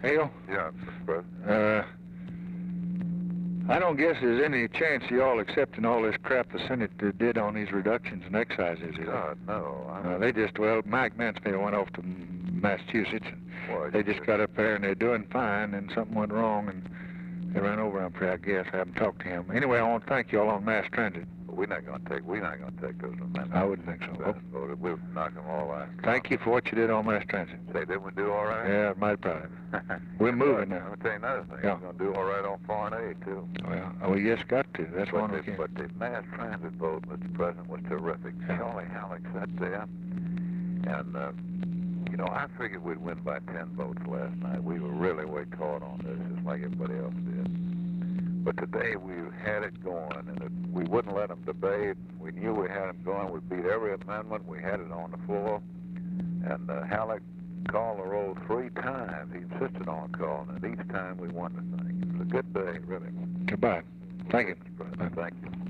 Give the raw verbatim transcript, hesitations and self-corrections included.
Hale? Yeah, Mister President. Uh, I don't guess there's any chance of y'all accepting all this crap the Senate uh, did on these reductions and excises, is God, no. it? Uh, they just, well, Mike Mansfield went off to Massachusetts. Why, They just got up there and they're doing fine, and something went wrong, and they ran over him, I guess. I haven't talked to him. Anyway, I want to thank y'all on mass transit. We're not going to take. We're not going to take those amendments. I wouldn't think so. That's voted. We'll knock them all out. Thank you for what you did on mass transit. Say, didn't we do all right? Yeah, mighty proud of you. We're moving now. Let me tell you another thing. Yeah. We're going to do all right on foreign aid, too. Well, we just got to. That's but one the, we can. But the mass transit vote, Mister President, was terrific. Yeah. Charlie Halleck sat there, and, uh, you know, I figured we'd win by ten votes last night. We were really way caught on this, just like everybody else did. But today we had it going, and it, we wouldn't let them debate. We knew we had them going. We beat every amendment. We had it on the floor. And uh, Halleck called the roll three times. He insisted on calling it. Each time we won the thing. It was a good day, really. Goodbye. Thank you. Mister President, thank you.